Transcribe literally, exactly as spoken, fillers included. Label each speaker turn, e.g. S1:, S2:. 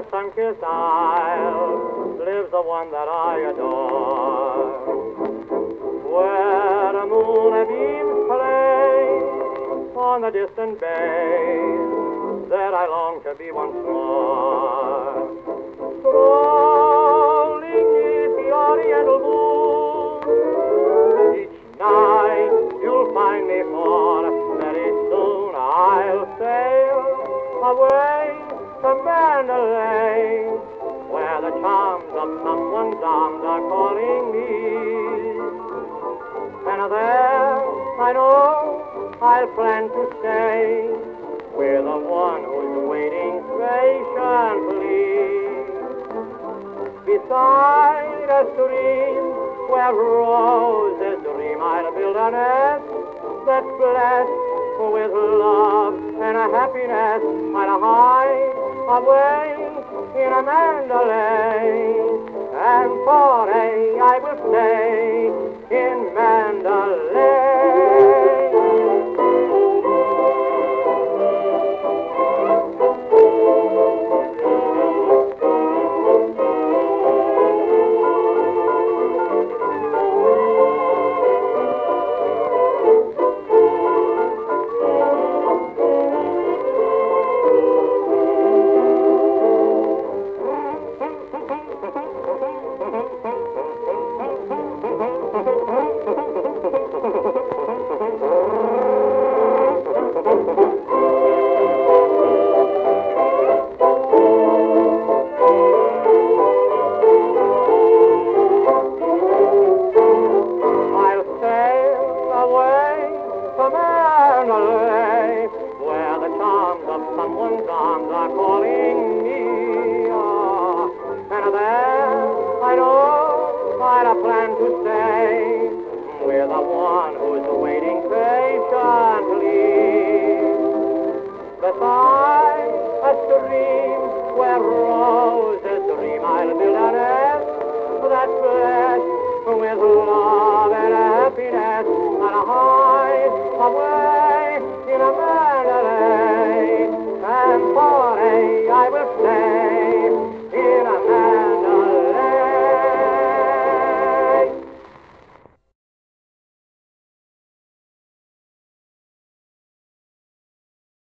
S1: the sun-kissed isle lives the one that I adore, where the moonbeams play on the distant bay. There I long to be once more, strolling neath the oriental moon. Each night you'll find me, for very soon I'll sail away to Mandalay, where the charms of someone's arms are calling me. And there I know I'll plan to stay with the one who's waiting patiently beside a stream where roses dream. I'll build a nest that's blessed with love and a happiness. I'll hide away in a Mandalay, and for a I will stay in Mandalay. I'll sail away from Mandalay,